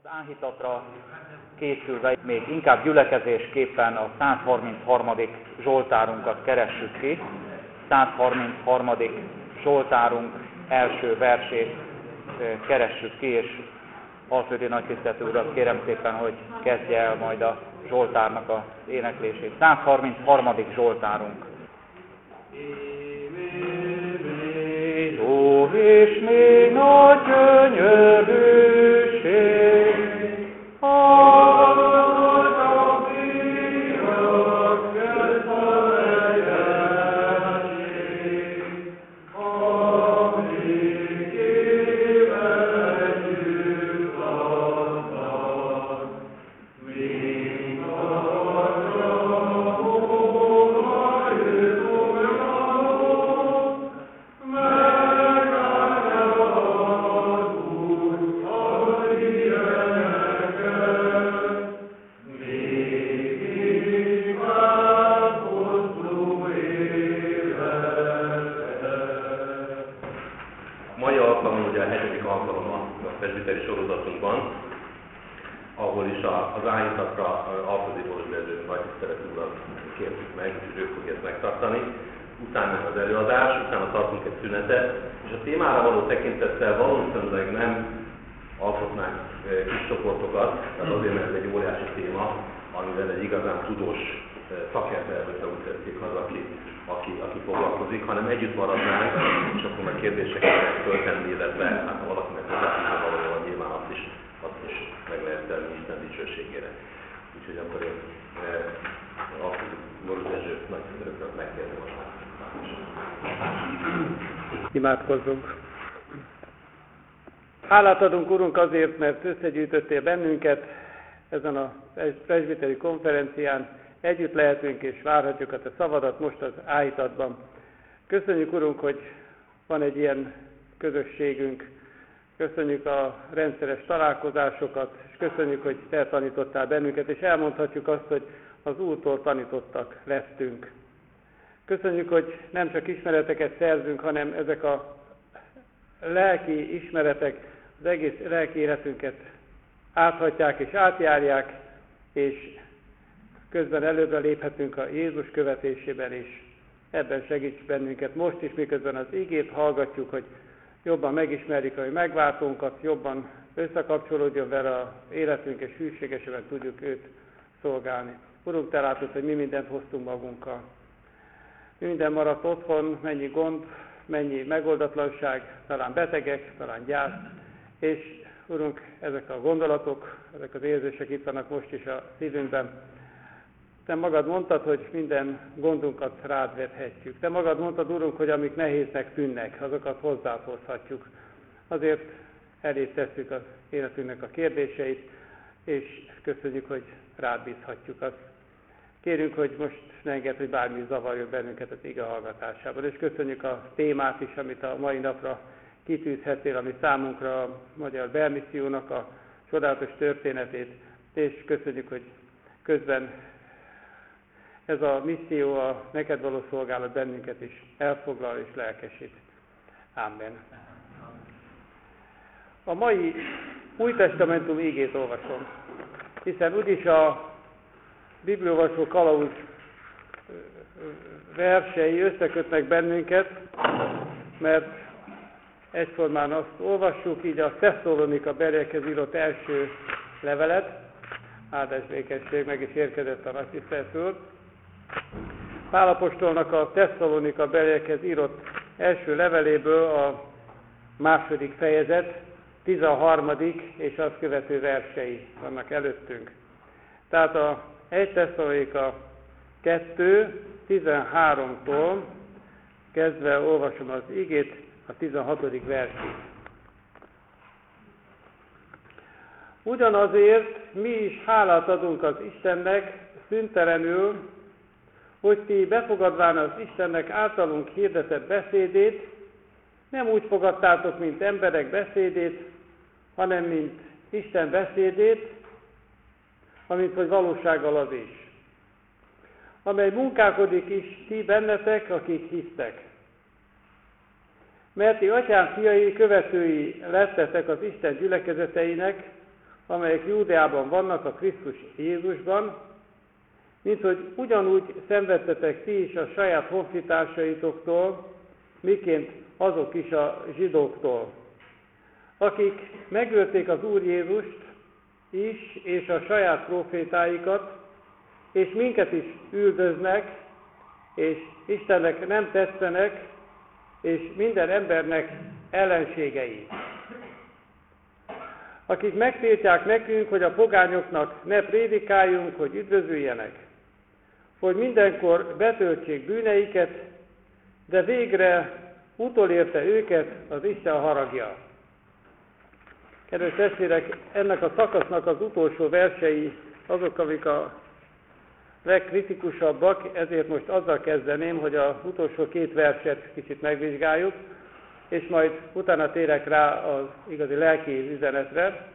Áhítatra készülve még inkább gyülekezésképpen a 133. Zsoltárunkat keressük ki. 133. Zsoltárunk első versét keressük ki, és Alföldi Nagytiszteletű Urat kérem szépen, hogy kezdje el majd a Zsoltárnak az éneklését. 133. Zsoltárunk. Ó, és még nagy könyörűség, ahol is az áhítatra Alföldi Nagytiszteletű Urat kértük meg, és ők fogják megtartani. Utána az előadás, utána tartunk egy szünetet, és a témára való tekintettel valószínűleg nem alkotnánk kis csoportokat, tehát azért, mert ez egy óriási téma, amivel egy igazán tudós szakember, hogyha úgy tetszik az, aki foglalkozik, hanem együtt maradnánk, és akkor meg kérdéseket föltenni, illetve hát ha valakinek hozzáfűzni valójában nyilván azt is meg lehet tenni Isten dicsőségére. Úgyhogy akkor én Borús Dezső nagyszerűt megkérdem most már. Imádkozzunk! Hálát adunk, Urunk, azért, mert összegyűjtöttél bennünket ezen a presbiteri konferencián. Együtt lehetünk és várhatjuk a te szavadat most az áhítatban. Köszönjük, Urunk, hogy van egy ilyen közösségünk. Köszönjük a rendszeres találkozásokat, és köszönjük, hogy te tanítottál bennünket, és elmondhatjuk azt, hogy az Úrtól tanítottak lettünk. Köszönjük, hogy nem csak ismereteket szerzünk, hanem ezek a lelki ismeretek az egész lelki életünket áthatják és átjárják, és közben előbbre léphetünk a Jézus követésében is. Ebben segíts bennünket most is, miközben az igét hallgatjuk, hogy jobban megismerjük a mi megváltónkat, jobban összekapcsolódjon vele az életünk, és hűségesebben tudjuk őt szolgálni. Urunk, te látod, hogy mi mindent hoztunk magunkkal. Mi minden maradt otthon, mennyi gond, mennyi megoldatlanság, talán betegek, talán gyász, és Urunk, ezek a gondolatok, ezek az érzések itt vannak most is a szívünkben. Te magad mondtad, hogy minden gondunkat rád vethetjük. Te magad mondtad, Urunk, hogy amik nehéznek tűnnek, azokat hozzád hozhatjuk. Azért elé tesszük az életünknek a kérdéseit, és köszönjük, hogy rád bízhatjuk azt. Kérünk, hogy most ne engedd, hogy bármi zavarjon bennünket az ige hallgatásában. És köszönjük a témát is, amit a mai napra kitűzhettél, ami számunkra a Magyar Belmissziónak a csodálatos történetét, és köszönjük, hogy közben ez a misszió, a neked való szolgálat bennünket is elfoglal és lelkesít. Amen. A mai Új Testamentum igét olvasom, hiszen úgyis a bibliolvasó kalauz versei összekötnek bennünket, mert egyformán azt olvassuk, így a Tesszalonika beliekhez írott első levelet, áldás békesség, meg is érkezett a Nagytiszteletű Úr. Pál apostolnak a Tesszalonika beliekhez írott első leveléből a második fejezet, 13. és azt követő versei vannak előttünk. Tehát a 1 Tesszalonika 2, 13-tól kezdve olvasom az igét, a 16. versig. Ugyanazért mi is hálát adunk az Istennek szüntelenül, hogy ti befogadván az Istennek általunk hirdetett beszédét, nem úgy fogadtátok, mint emberek beszédét, hanem mint Isten beszédét, amint hogy valósággal az is, amely munkálkodik is ti bennetek, akik hisztek. Mert ti atyám fiai, követői lettetek az Isten gyülekezeteinek, amelyek Júdeában vannak a Krisztus Jézusban, mint hogy ugyanúgy szenvedtetek ti is a saját honfitársaitoktól, miként azok is a zsidóktól, akik megölték az Úr Jézust is, és a saját profétáikat, és minket is üldöznek, és Istennek nem tetszenek, és minden embernek ellenségei. Akik megtiltják nekünk, hogy a pogányoknak ne prédikáljunk, hogy üdvözüljenek, hogy mindenkor betöltsék bűneiket, de végre utolérte őket az Isten haragja. Kedves testvérek, ennek a szakasznak az utolsó versei azok, amik a legkritikusabbak, ezért most azzal kezdeném, hogy az utolsó 2 verset kicsit megvizsgáljuk, és majd utána térek rá az igazi lelki üzenetre.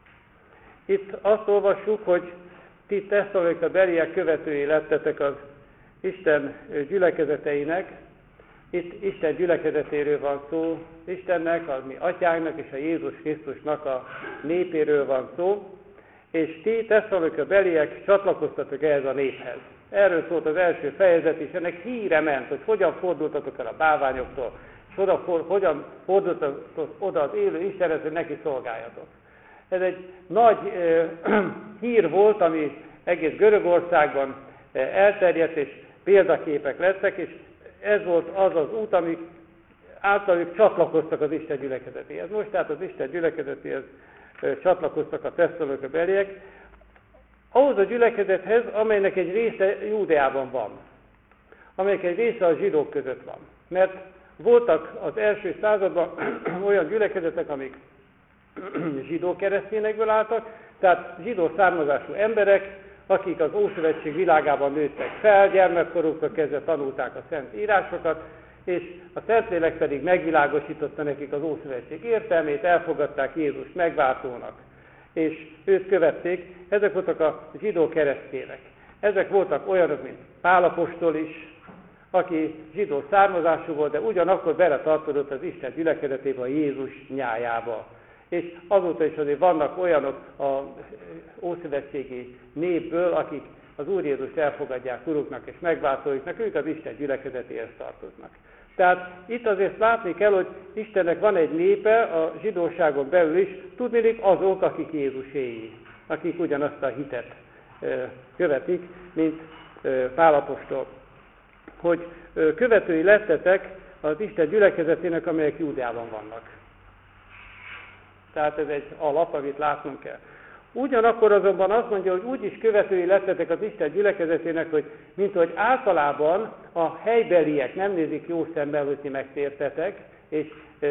Itt azt olvassuk, hogy ti Tesszalonika beliek követői lettetek az Isten gyülekezeteinek. Itt Isten gyülekezetéről van szó, Istennek, a mi atyánknak és a Jézus Krisztusnak a népéről van szó, és ti Tesszalonika beliek csatlakoztatok ehhez a néphez. Erről szólt az első fejezet is, ennek híre ment, hogy hogyan fordultatok el a bálványoktól, és hogyan fordultatok oda az élő Istenhez, hogy neki szolgáljatok. Ez egy nagy hír volt, ami egész Görögországban elterjedt, és példaképek lettek, és ez volt az az út, amik általuk csatlakoztak az Isten gyülekezetéhez. Most tehát az Isten gyülekezetéhez csatlakoztak a Tesszalonika beliek, ahhoz a gyülekezethez, amelynek egy része Júdeában van, amelynek egy része a zsidók között van. Mert voltak az első században olyan gyülekezetek, amik zsidó keresztényekből álltak, tehát zsidó származású emberek, akik az Ószövetség világában nőttek fel, gyermekkoruktól kezdve tanulták a Szent Írásokat, és a Szentlélek pedig megvilágosította nekik az Ószövetség értelmét, elfogadták Jézust megváltónak, és őt követték. Ezek voltak a zsidó keresztények. Ezek voltak olyanok, mint Pál apostol is, aki zsidó származású volt, de ugyanakkor beletartozott az Isten gyülekezetébe, a Jézus nyájába. És azóta is azért vannak olyanok az ószövetségi népből, akik az Úr Jézust elfogadják uruknak és megváltóiknak, ők az Isten gyülekezetéhez tartoznak. Tehát itt azért látni kell, hogy Istennek van egy népe a zsidóságon belül is, tudniillik azok, akik Jézuséi, akik ugyanazt a hitet követik, mint Pál apostol. Hogy követői lettetek az Isten gyülekezetének, amelyek Júdeában vannak. Tehát ez egy alap, amit látnunk kell. Ugyanakkor azonban azt mondja, hogy úgy is követői lettetek az Isten gyülekezetének, hogy mint hogy általában a helybeliek nem nézik jó szemmel, hogy ti megtértetek, és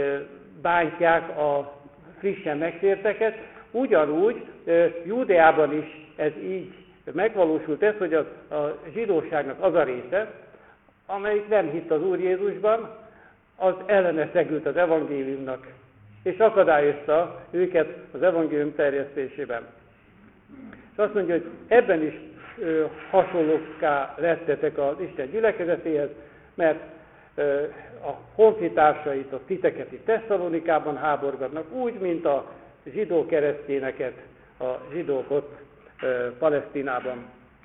bántják a frissen megtérteket, ugyanúgy Júdeában is ez így megvalósult ez, hogy a zsidóságnak az a része, amelyik nem hitt az Úr Jézusban, az ellene szegült az evangéliumnak, és akadályozta őket az evangélium terjesztésében. És azt mondja, hogy ebben is hasonlókká lettetek az Isten gyülekezetéhez, mert a honfitársaitok titeket itt Tesszalonikában háborgatnak, úgy, mint a zsidó keresztényeket a zsidók ott Palesztinában.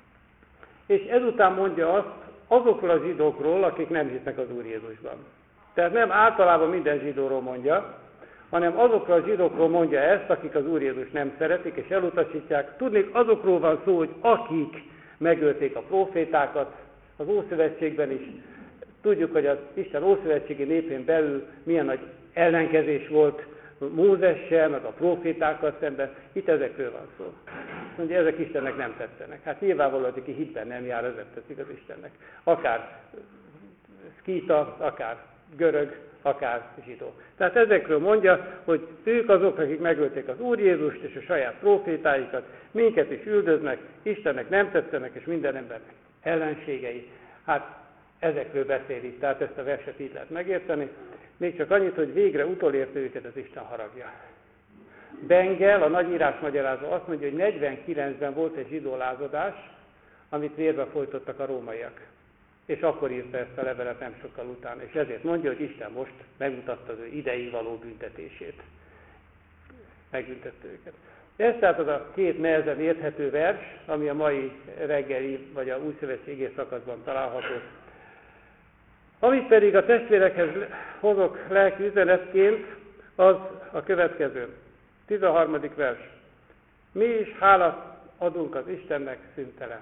És ezután mondja azt azokról a zsidókról, akik nem hisznek az Úr Jézusban. Tehát nem általában minden zsidóról mondja, hanem azokról a zsidókról mondja ezt, akik az Úr Jézus nem szeretik és elutasítják. Tudnék, azokról van szó, hogy akik megölték a profétákat az Ószövetségben is. Tudjuk, hogy az Isten ószövetségi népén belül milyen nagy ellenkezés volt Mózessel, meg a profétákkal szemben. Itt ezekről van szó. Azt mondja, ezek Istennek nem tetszenek. Hát nyilvánvalóan, aki hitben nem jár, ez nem tetszik az Istennek. Akár szkíta, akár görög, akár zsidó. Tehát ezekről mondja, hogy ők azok, akik megölték az Úr Jézust és a saját profétáikat, minket is üldöznek, Istennek nem tetszenek, és minden embernek ellenségei. Hát ezekről beszél itt, tehát ezt a verset így lehet megérteni. Még csak annyit, hogy végre utolérte őket az Isten haragja. Bengel, a nagyírás magyarázó azt mondja, hogy 49-ben volt egy zsidó lázadás, amit vérbe folytottak a rómaiak. És akkor írta ezt a levelet nem sokkal utána. És ezért mondja, hogy Isten most megmutatta az ő ideig való büntetését. Megbüntette őket. Ez tehát az a két nehezen érthető vers, ami a mai reggeli vagy a újszövetség igé szakaszban található. Amit pedig a testvérekhez hozok lelki üzenetként, az a következő. 13. vers. Mi is hálát adunk az Istennek szüntelen.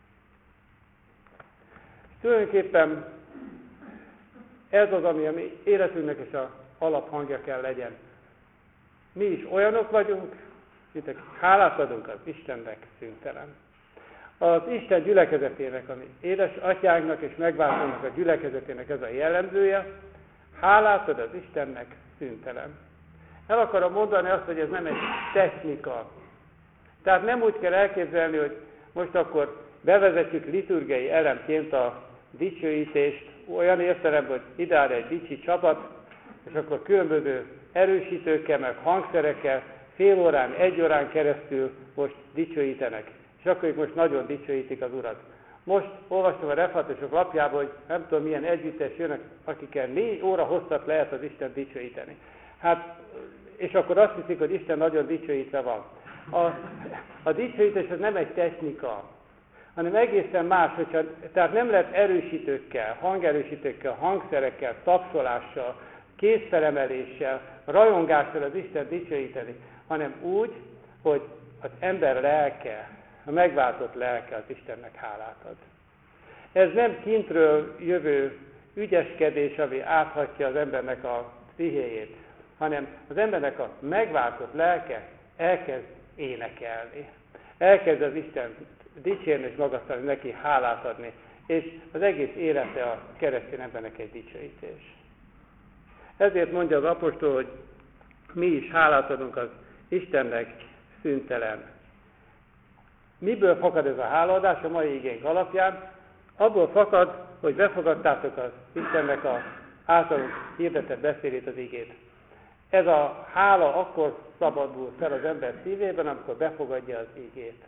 Tulajdonképpen ez az, ami a mi életünknek is az alaphangja kell legyen. Mi is olyanok vagyunk, mint akik hálát adunk az Istennek szüntelen. Az Isten gyülekezetének, ami édesatyánknak és megváltónak a gyülekezetének ez a jellemzője, hálát ad az Istennek szüntelen. El akarom mondani azt, hogy ez nem egy technika. Tehát nem úgy kell elképzelni, hogy most akkor bevezetjük liturgiai elemként a dicsőítést, olyan értelemben, hogy ideáll egy dicsi csapat, és akkor különböző erősítőkkel, meg hangszerekkel fél órán, egy órán keresztül most dicsőítenek. És akkor ők most nagyon dicsőítik az Urat. Most olvastam a reformátusok lapjában, hogy nem tudom milyen együttes jönnek, akikkel 4 óra hosszat lehet az Isten dicsőíteni. Hát, és akkor azt hiszik, hogy Isten nagyon dicsőítve van. A dicsőítés az nem egy technika, hanem egészen más, tehát nem lehet erősítőkkel, hangerősítőkkel, hangszerekkel, tapsolással, kézfelemeléssel, rajongással az Isten dicsőíteni, hanem úgy, hogy az ember lelke, a megváltott lelke az Istennek hálát ad. Ez nem kintről jövő ügyeskedés, ami áthatja az embernek a pszichéjét, hanem az embernek a megváltott lelke elkezd énekelni. Elkezd az Isten dicsérni és magasztalni, neki hálát adni. És az egész élete a keresztény embernek egy dicsőítés. Ezért mondja az apostol, hogy mi is hálát adunk az Istennek szüntelen. Miből fakad ez a hálaadás a mai igénk alapján? Abból fakad, hogy befogadtátok az Istennek az általunk hirdetett beszédét, az igét. Ez a hála akkor szabadul fel az ember szívében, amikor befogadja az igét.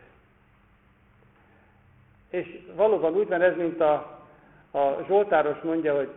És valóban úgy van ez, mint a Zsoltáros mondja, hogy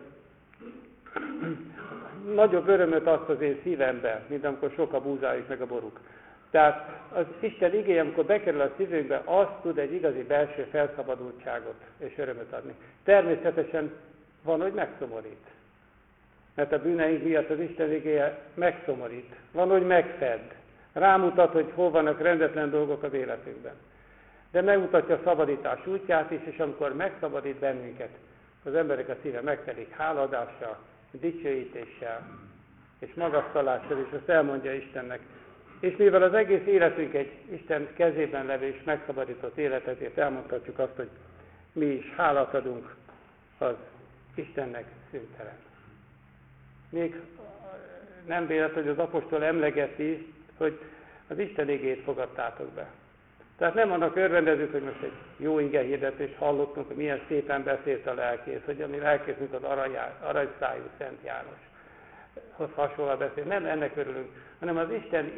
nagyobb örömöt azt az én szívembe, mint amikor sok a búzájuk meg a boruk. Tehát az Isten igéje, amikor bekerül a szívünkbe, az tud egy igazi belső felszabadultságot és örömöt adni. Természetesen van, hogy megszomorít. Mert a bűneink miatt az Isten igéje megszomorít. Van, hogy megfed. Rámutat, hogy hol vannak rendetlen dolgok az életünkben. De megmutatja a szabadítás útját is, és amikor megszabadít bennünket, az emberek a szíve megtelik háladással, dicsőítéssel és magasztalással, és azt elmondja Istennek. És mivel az egész életünk egy Isten kezében levő és megszabadított élet, ezért elmondhatjuk azt, hogy mi is hálát adunk az Istennek szüntelen. Még nem véletlen, hogy az apostol emlegeti, hogy az Isten igét fogadtátok be. Tehát nem annak örvendezünk, hogy most egy jó ige hirdetést hallottunk, hogy milyen szépen beszélt a lelkész, hogy a mi lelkész, mint az aranyszájú Szent Jánoshoz hasonlóan beszél. Nem ennek örülünk, hanem az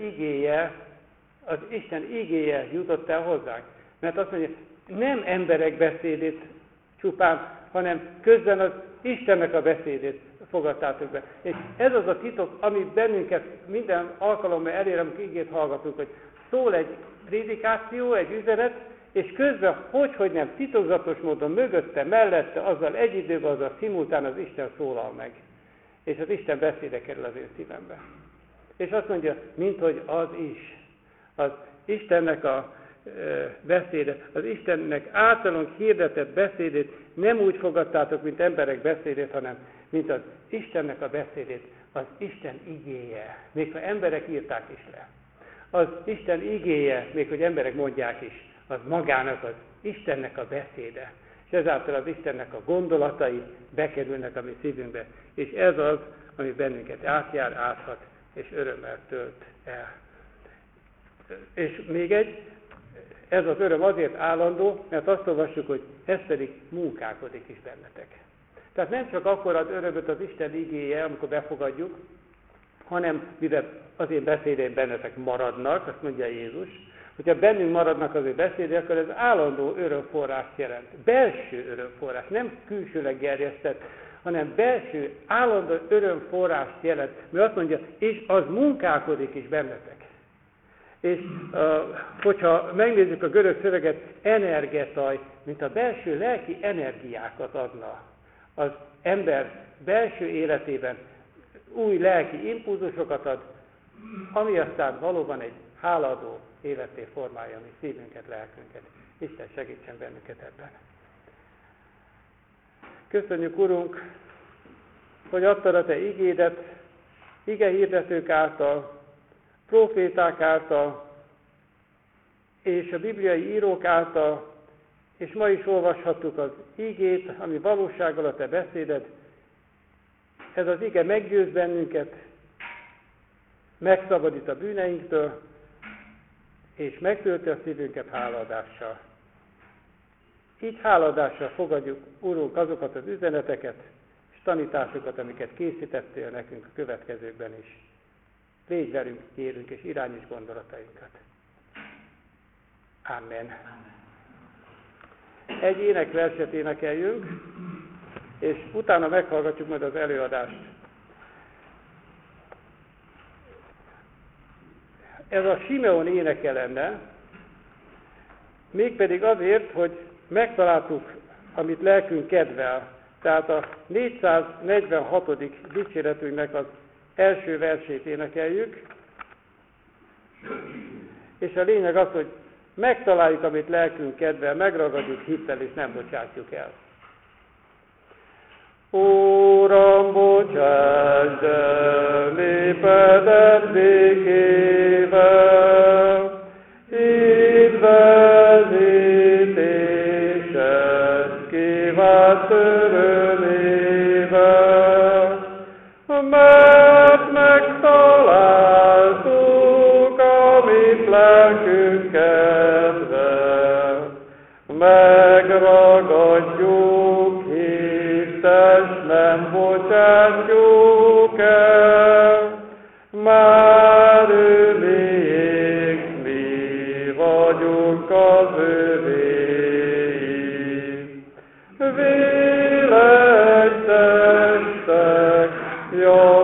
Isten igéje jutott el hozzánk. Mert azt mondja, nem emberek beszédét csupán, hanem közben az Istennek a beszédét fogadtátok be. És ez az a titok, ami bennünket minden alkalommal elér, amikor igét hallgatunk, hogy szól egy prédikáció, egy üzenet, és közben, hogy nem, titokzatos módon mögötte, mellette, azzal egy időben, azzal szimultán az Isten szólal meg. És az Isten beszéde kerül az ő szívembe. És azt mondja, minthogy az is. Az Istennek a beszéde, az Istennek általunk hirdetett beszédét nem úgy fogadtátok, mint emberek beszédét, hanem mint az Istennek a beszédét, az Isten igéje, még ha emberek írták is le. Az Isten igéje, még hogy emberek mondják is, az magának az Istennek a beszéde. És ezáltal az Istennek a gondolatai bekerülnek a mi szívünkbe. És ez az, ami bennünket átjár, áthat, és örömmel tölt el. És még ez az öröm azért állandó, mert azt olvassuk, hogy ez pedig munkálkodik is bennetek. Tehát nem csak akkor az örömöt az Isten igéje, amikor befogadjuk, hanem mivel az én beszédeim bennetek maradnak, azt mondja Jézus, hogyha bennünk maradnak az ő beszédei, akkor ez állandó örömforrást jelent. Belső örömforrás, nem külsőleg gerjesztett, hanem belső, állandó örömforrást jelent. Mert azt mondja, és az munkálkodik is bennetek. És hogyha megnézzük a görög szöveget, energetai, mint a belső lelki energiákat adna az ember belső életében, új lelki impulzusokat ad, ami aztán valóban egy hálaadó életé formálja mi szívünket, lelkünket. Isten segítsen bennünket ebben. Köszönjük, Urunk, hogy adtad a Te igédet, igehirdetők által, proféták által, és a bibliai írók által, és ma is olvashattuk az igét, ami valósággal a Te beszéded. Ez az ige meggyőz bennünket, megszabadít a bűneinktől, és megtölti a szívünket hálaadással. Így hálaadással fogadjuk, Urunk, azokat az üzeneteket és tanításokat, amiket készítettél nekünk a következőkben is. Légy velünk, kérünk, és irányíts gondolatainkat. Amen. Egy énekverset énekeljünk, és utána meghallgatjuk majd az előadást. Ez a Simeon éneke lenne, mégpedig azért, hogy megtaláltuk, amit lelkünk kedvel. Tehát a 446. dicséretünknek az első versét énekeljük, és a lényeg az, hogy megtaláljuk, amit lelkünk kedvel, megragadjuk hittel, és nem bocsátjuk el. Uram, bocsásd el népedet békével, hidd vezítésed kívánt örömével, mert megtaláltuk, amit lelkünk kedvel, megragadjuk hittel, s nem bocsátjuk el, már ő miénk, mi vagyunk az övéi. Vélej testek, jó